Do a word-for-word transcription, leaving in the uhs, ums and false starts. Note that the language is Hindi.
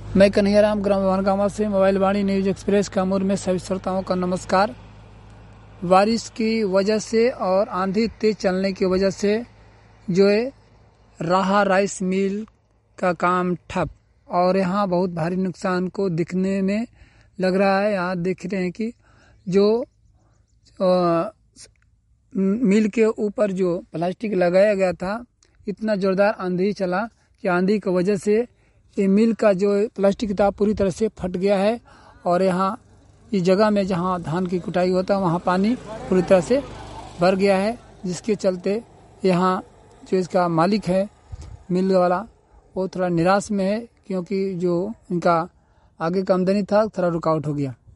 मैं कन्हैयाराम ग्राम वनगांवा से mobile Vaani news express Kaimur में सभी श्रोताओं का नमस्कार। बारिश की वजह से और आंधी तेज चलने की वजह से जो है राहा राइस मिल का काम ठप और यहाँ बहुत भारी नुकसान को दिखने में लग रहा है। यहाँ देख रहे हैं कि जो आ, मिल के ऊपर जो प्लास्टिक लगाया गया था, इतना ज़ोरदार आंधी चला कि आंधी की वजह से ये मिल का जो प्लास्टिक था पूरी तरह से फट गया है। और यहाँ इस जगह में जहाँ धान की कुटाई होता है वहाँ पानी पूरी तरह से भर गया है, जिसके चलते यहाँ जो इसका मालिक है मिल वाला वो थोड़ा निराश में है, क्योंकि जो इनका आगे का आमदनी था थोड़ा रुकावट हो गया।